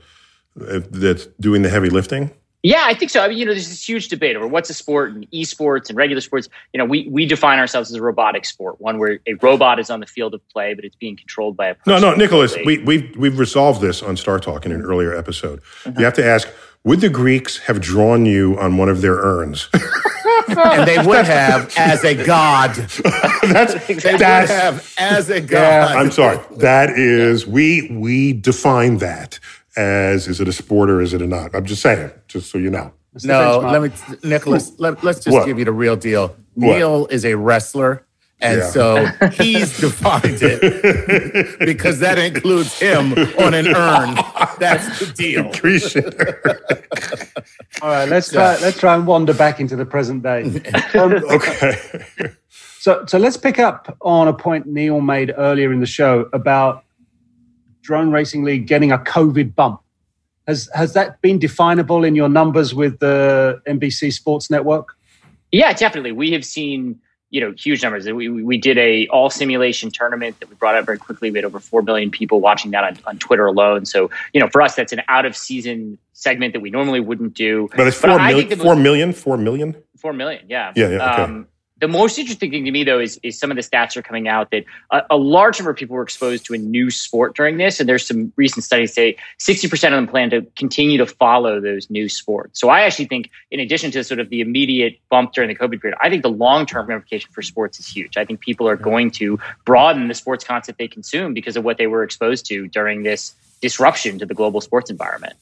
that's doing the heavy lifting? Yeah, I think so. I mean, there's this huge debate over what's a sport and esports and regular sports. We define ourselves as a robotic sport, one where a robot is on the field of play, but it's being controlled by a person. No, Nicholas, we've resolved this on Star Talk in an earlier episode. You have to ask, would the Greeks have drawn you on one of their urns? And they would have as a god. They would have as a god. I'm sorry. That is, we define that as, is it a sport or is it a not? I'm just saying, just so you know. No, Nicholas, let's just give you the real deal. Neil is a wrestler, and so he's defined it because that includes him on an urn. That's the deal. Appreciate it. All right, let's try and wander back into the present day. Okay. So let's pick up on a point Neil made earlier in the show about Drone Racing League getting a COVID bump. Has that been definable in your numbers with the NBC Sports Network? Yeah, definitely. We have seen huge numbers. We did a all simulation tournament that we brought out very quickly. We had over 4 million people watching that on Twitter alone. So for us, that's an out of season segment that we normally wouldn't do. But it's 4 million. 4 million. 4 million. Yeah. Yeah. Okay. The most interesting thing to me, though, is some of the stats are coming out that a large number of people were exposed to a new sport during this. And there's some recent studies say 60% of them plan to continue to follow those new sports. So I actually think, in addition to sort of the immediate bump during the COVID period, I think the long-term ramification for sports is huge. I think people are going to broaden the sports content they consume because of what they were exposed to during this disruption to the global sports environment.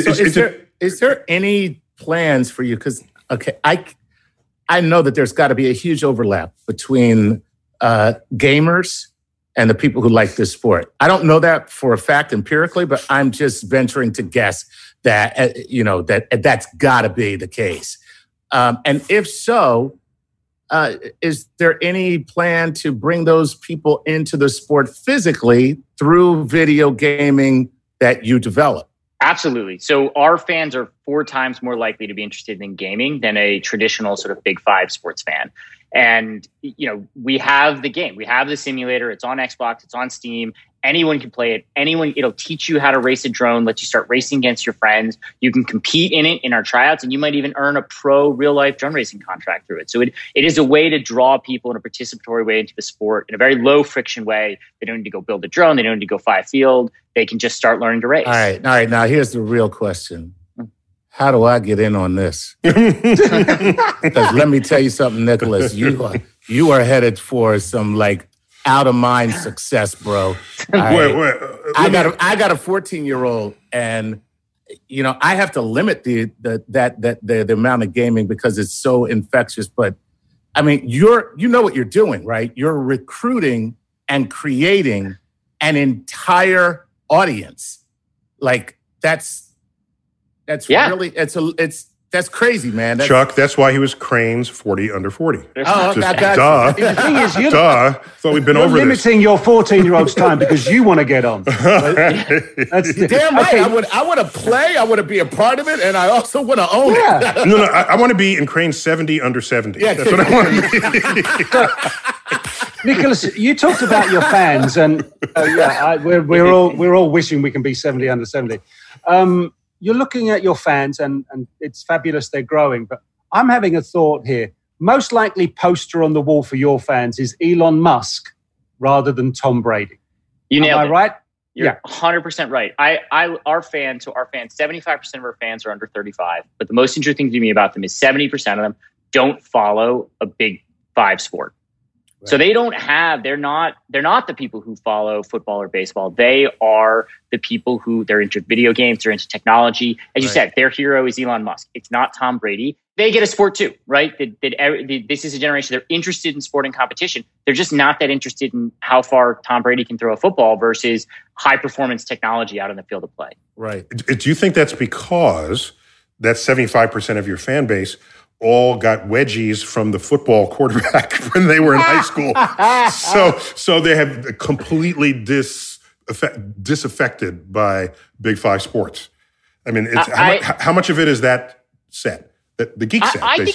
Is there any plans for you? Because, I know that there's got to be a huge overlap between gamers and the people who like this sport. I don't know that for a fact empirically, but I'm just venturing to guess that that's got to be the case. And if so, is there any plan to bring those people into the sport physically through video gaming that you develop? Absolutely. So our fans are 4 times more likely to be interested in gaming than a traditional sort of Big Five sports fan. And, we have the game. We have the simulator. It's on Xbox. It's on Steam. Anyone can play it. It'll teach you how to race a drone, let you start racing against your friends. You can compete in it in our tryouts, and you might even earn a pro real-life drone racing contract through it. So it is a way to draw people in a participatory way into the sport in a very low-friction way. They don't need to go build a drone. They don't need to go fly a field. They can just start learning to race. All right. Now, here's the real question. How do I get in on this? Because let me tell you something, Nicholas. You are headed for some out of mind success, bro. Wait. I got a 14-year-old, and I have to limit the amount of gaming because it's so infectious. But I mean, you know what you're doing, right? You're recruiting and creating an entire audience. Really that's crazy, man. Chuck, that's why he was Crane's 40 under 40. Oh, duh. The thing is, thought we'd been over this. Limiting your 14-year-old's time because you want to get on. Damn right. Okay. I want to play. I want to be a part of it, and I also want to own it. No, I want to be in Crane's 70 under 70. Yeah, that's what I want to be. Nicholas, you talked about your fans, and we're all wishing we can be 70 under 70. You're looking at your fans, and it's fabulous they're growing. But I'm having a thought here. Most likely poster on the wall for your fans is Elon Musk rather than Tom Brady. You nailed it. Am I right? You're 100% right. Our fans, 75% of our fans are under 35. But the most interesting thing to me about them is 70% of them don't follow a Big Five sport. Right. So they're not the people who follow football or baseball. They are the people who they're into video games, they're into technology. As you said, their hero is Elon Musk. It's not Tom Brady. They get a sport too, right? This is a generation, they're interested in sport and competition. They're just not that interested in how far Tom Brady can throw a football versus high performance technology out on the field of play. Right. Do you think that's because that 75% of your fan base all got wedgies from the football quarterback when they were in high school? So they have completely disaffected by Big Five sports. I mean, how much of it is that set? The geek set, basically.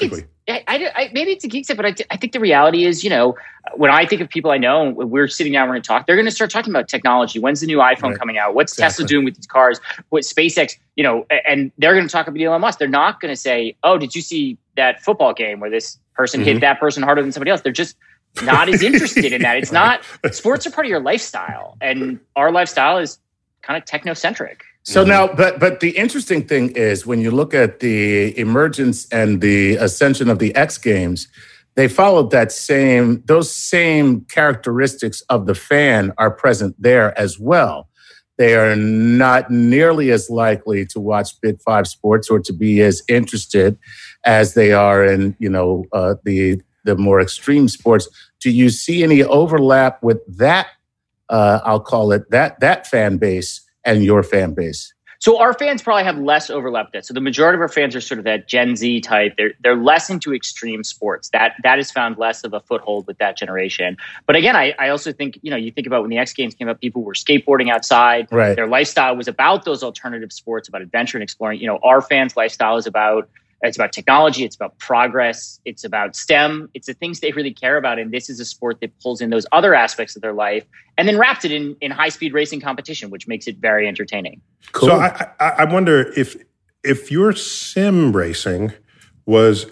maybe it's a geek set, but I think the reality is, when I think of people I know, when we're sitting down, we're going to talk, they're going to start talking about technology. When's the new iPhone coming out? What's Tesla doing with these cars? What SpaceX, and they're going to talk about Elon Musk. They're not going to say, oh, did you see that football game where this person hit that person harder than somebody else? They're just not as interested in that. It's not, sports are part of your lifestyle, and our lifestyle is kind of technocentric. So now, but the interesting thing is when you look at the emergence and the ascension of the X Games, they followed those same characteristics of the fan are present there as well. They are not nearly as likely to watch Big Five sports or to be as interested as they are in, the more extreme sports. Do you see any overlap with that? I'll call it that fan base and your fan base? So our fans probably have less overlap with that. So the majority of our fans are sort of that Gen Z type. They're less into extreme sports. That has found less of a foothold with that generation. But again, I also think, you think about when the X Games came up, people were skateboarding outside. Right. Their lifestyle was about those alternative sports, about adventure and exploring. Our fans' lifestyle is about technology. It's about progress. It's about STEM. It's the things they really care about. And this is a sport that pulls in those other aspects of their life and then wraps it in high-speed racing competition, which makes it very entertaining. Cool. So I wonder if your sim racing was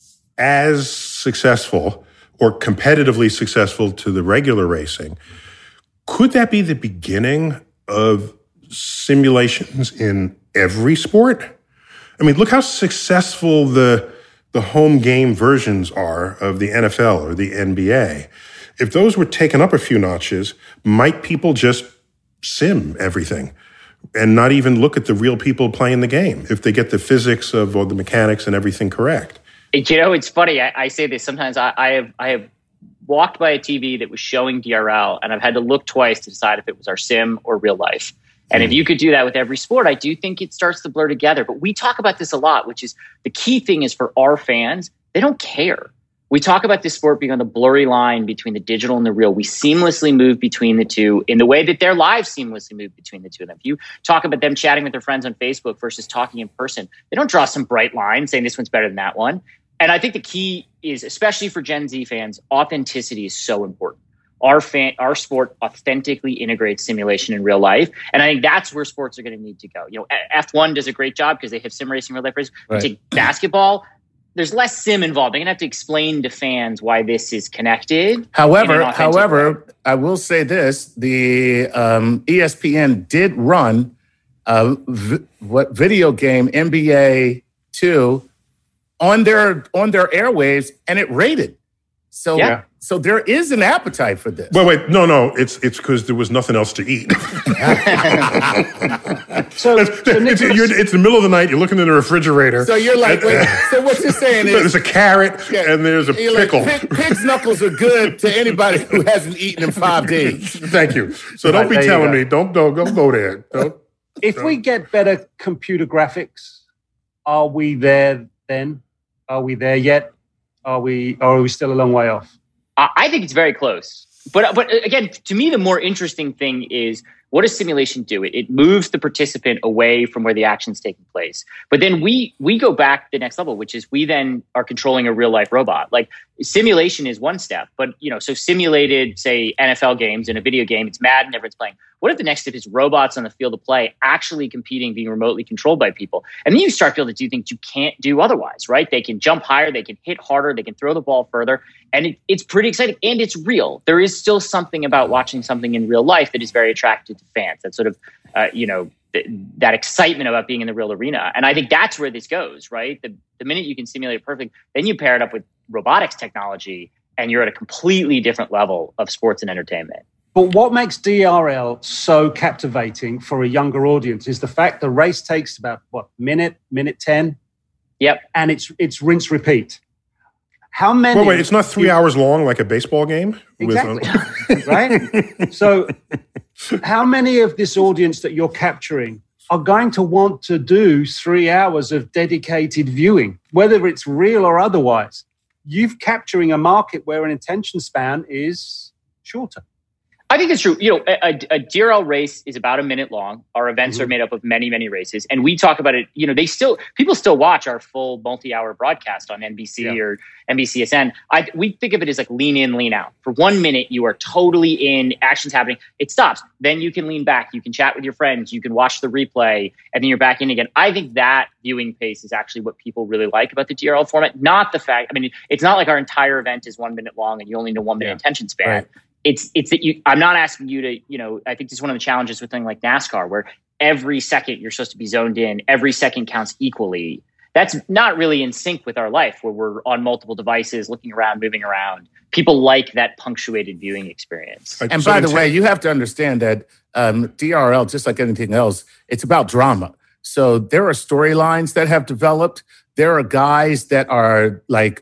as successful or competitively successful to the regular racing, could that be the beginning of simulations in every sport? I mean, look how successful the home game versions are of the NFL or the NBA. If those were taken up a few notches, might people just sim everything and not even look at the real people playing the game if they get the physics or the mechanics and everything correct? It's funny. I say this sometimes. I have walked by a TV that was showing DRL, and I've had to look twice to decide if it was our sim or real life. And if you could do that with every sport, I do think it starts to blur together. But we talk about this a lot, which is the key thing is for our fans, they don't care. We talk about this sport being on the blurry line between the digital and the real. We seamlessly move between the two in the way that their lives seamlessly move between the two of them. If you talk about them chatting with their friends on Facebook versus talking in person, they don't draw some bright line saying this one's better than that one. And I think the key is, especially for Gen Z fans, authenticity is so important. Our sport authentically integrates simulation in real life. And I think that's where sports are going to need to go. F1 does a great job because they have sim racing real life races. Right. Take basketball, there's less sim involved. They're going to have to explain to fans why this is connected. However, I will say this. The ESPN did run video game NBA 2 on their airwaves, and it rated. So there is an appetite for this. Wait, no. It's because there was nothing else to eat. It's the middle of the night. You're looking in the refrigerator. So you're like, so what you're saying is there's a carrot and there's a pickle. Like, pig's knuckles are good to anybody who hasn't eaten in 5 days. Thank you. So don't be telling me. Don't go there. If we get better computer graphics, are we there then? Are we there yet? Are we still a long way off? I think it's very close. But again, to me, the more interesting thing is, what does simulation do? It moves the participant away from where the action's taking place. But then we go back the next level, which is we then are controlling a real life robot. Like simulation is one step, but so simulated, say, NFL games in a video game, it's Madden, everyone's playing. What if the next step is robots on the field of play actually competing, being remotely controlled by people? And then you start to be able to do things you can't do otherwise, right? They can jump higher, they can hit harder, they can throw the ball further. And it's pretty exciting, and it's real. There is still something about watching something in real life that is very attractive to fans. That sort of, that excitement about being in the real arena. And I think that's where this goes, right? The minute you can simulate it perfect, then you pair it up with robotics technology, and you're at a completely different level of sports and entertainment. But what makes DRL so captivating for a younger audience is the fact the race takes about, minute 10? Yep. And it's rinse, repeat. How many? Wait, it's not 3 hours long like a baseball game? Exactly. Right? So how many of this audience that you're capturing are going to want to do 3 hours of dedicated viewing, whether it's real or otherwise? You're capturing a market where an attention span is shorter. I think it's true. A DRL race is about a minute long. Our events are made up of many, many races. And we talk about it, people still watch our full multi-hour broadcast on NBC or NBCSN. We think of it as like lean in, lean out. For 1 minute, you are totally in, action's happening. It stops. Then you can lean back. You can chat with your friends. You can watch the replay. And then you're back in again. I think that viewing pace is actually what people really like about the DRL format. Not the fact, it's not like our entire event is 1 minute long and you only know 1 minute attention span. Right. It's that I'm not asking you to, I think this is one of the challenges with something like NASCAR, where every second you're supposed to be zoned in, every second counts equally. That's not really in sync with our life, where we're on multiple devices, looking around, moving around. People like that punctuated viewing experience. And by the way, you have to understand that DRL, just like anything else, it's about drama. So there are storylines that have developed. There are guys that are like,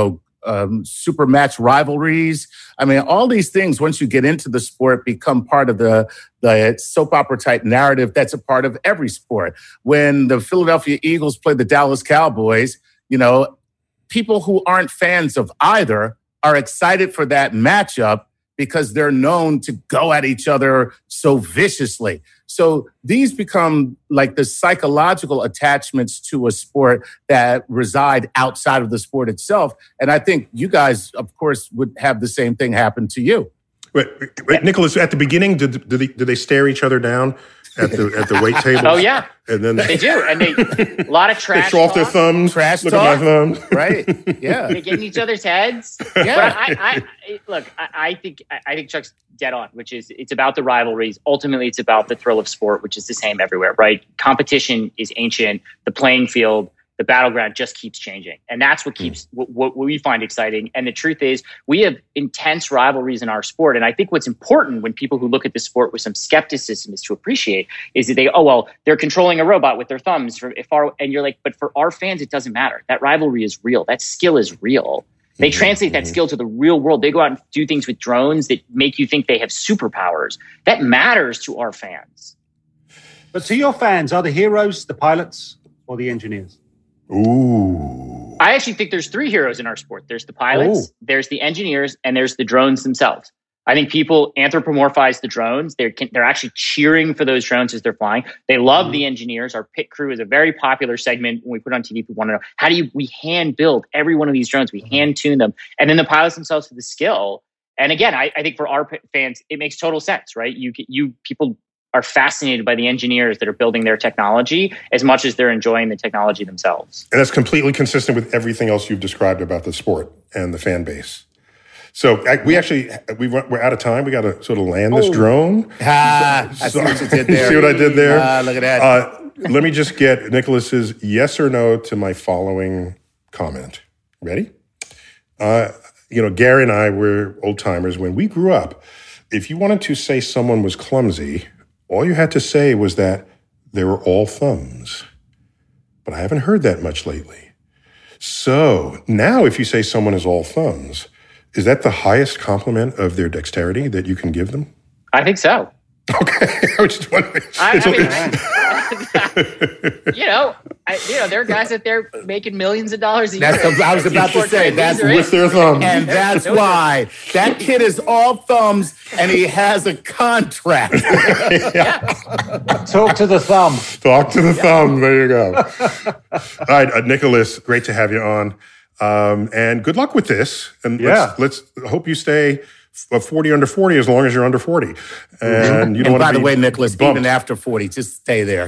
super match rivalries. All these things, once you get into the sport, become part of the soap opera type narrative that's a part of every sport. When the Philadelphia Eagles play the Dallas Cowboys, people who aren't fans of either are excited for that matchup because they're known to go at each other so viciously. So these become like the psychological attachments to a sport that reside outside of the sport itself. And I think you guys, of course, would have the same thing happen to you. Wait, Nicholas, at the beginning, did they stare each other down at the weight table? Oh, yeah. And then they do. And a lot of trash. They show off their thumbs. Trash look talk. At my thumbs. Right. Yeah. They get in each other's heads. Yeah. But I think Chuck's dead on, which is it's about the rivalries. Ultimately, it's about the thrill of sport, which is the same everywhere, right? Competition is ancient. The playing field, the battleground just keeps changing. And that's what keeps what we find exciting. And the truth is we have intense rivalries in our sport. And I think what's important when people who look at the sport with some skepticism is to appreciate is that they're controlling a robot with their thumbs and you're like, but for our fans, it doesn't matter. That rivalry is real. That skill is real. They translate that skill to the real world. They go out and do things with drones that make you think they have superpowers. That matters to our fans. But to your fans, are the heroes the pilots or the engineers? Ooh. I actually think there's 3 heroes in our sport. There's the pilots, there's the engineers, and there's the drones themselves. I think people anthropomorphize the drones. They're actually cheering for those drones as they're flying. They love the engineers. Our pit crew is a very popular segment. When we put it on TV, people want to know, we hand build every one of these drones? We hand tune them. And then the pilots themselves for the skill. And again, I think for our fans, it makes total sense, right? People are fascinated by the engineers that are building their technology as much as they're enjoying the technology themselves. And that's completely consistent with everything else you've described about the sport and the fan base. So we're out of time. We got to sort of land this drone. I see what you did there. See what I did there? Look at that. Let me just get Nicholas's yes or no to my following comment. Ready? Gary and I were old timers. When we grew up, if you wanted to say someone was clumsy, all you had to say was that they were all thumbs. But I haven't heard that much lately. So now if you say someone is all thumbs, is that the highest compliment of their dexterity that you can give them? I think so. Okay. I was just wondering. There are guys out there making millions of dollars a year. I was about to say, that's with their thumbs. And that's why that kid is all thumbs and he has a contract. Talk to the thumb. Talk to the thumb. There you go. All right, Nicholas, great to have you on. And good luck with this. And let's hope you stay 40 under 40 as long as you're under 40. And you don't and by the way, Nicholas, Nicholas, even after 40, just stay there.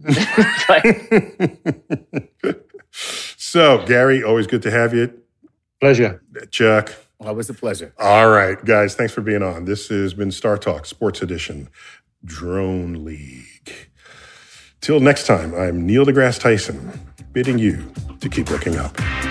So, Gary, always good to have you. Pleasure. Chuck. Always a pleasure. All right, guys, thanks for being on. This has been Star Talk Sports Edition, Drone League. Till next time, I'm Neil deGrasse Tyson, bidding you to keep looking up.